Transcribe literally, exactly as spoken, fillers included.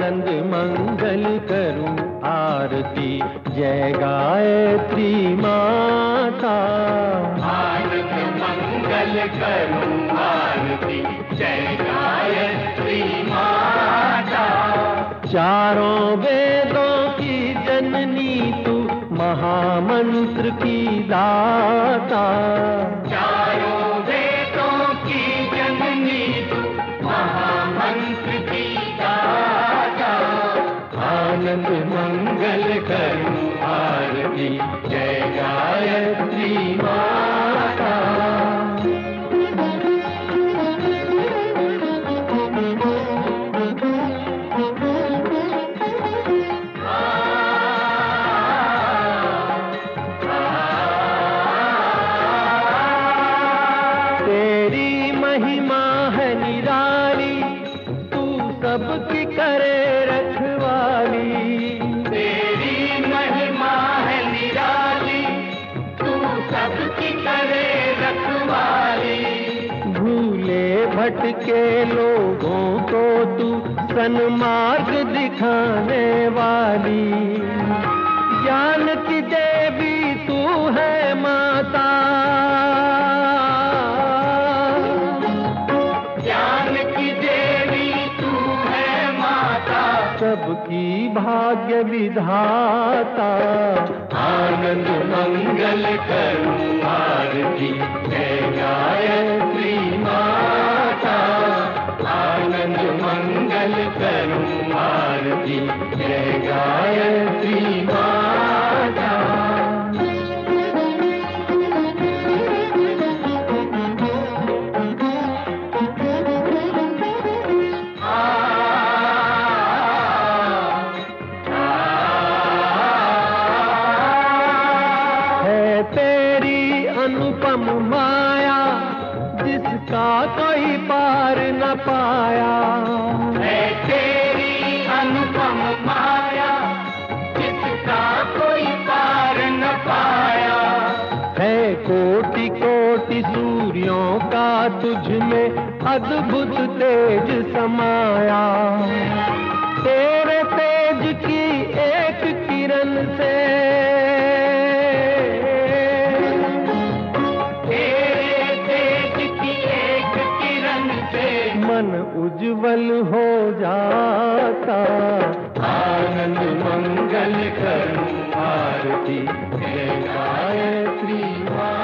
आनंद मंगल करूं आरती, जय गायत्री माता। आनंद मंगल करूं आरती, जय गायत्री माता। चारों वेदों की जननी तू, महामंत्र की दाता। चारों वेदों की जननी तू, महामंत्र की दाता। आनंद मंगल करूं आरती, जय गायत्री माता। तेरी महिमा है निराली, तू सबकी करे रखवाली। तेरी महिमा है निराली, तू सबकी करे रखवाली। भूले भटके लोगों को तू सन्मार्ग दिखाने वाली। ज्ञान की देवी तू है माता, ज्ञान की देवी तू है माता। सबकी भाग्य विधाता। आनंद मंगल करूं आरती, जय गायत्री माता। आनंद मंगल करूं आरती, जय गायत्री माता। तेरी अनुपम माया, जिसका कोई पार न पाया। है तेरी अनुपम माया, जिसका कोई पार न पाया। है कोटि कोटि सूर्यों का तुझ में अद्भुत तेज समाया। तेरे तेज की एक किरण से, मन उज्जवल हो जाता। आनंद मंगल करूं आरती, जय गायत्री माता।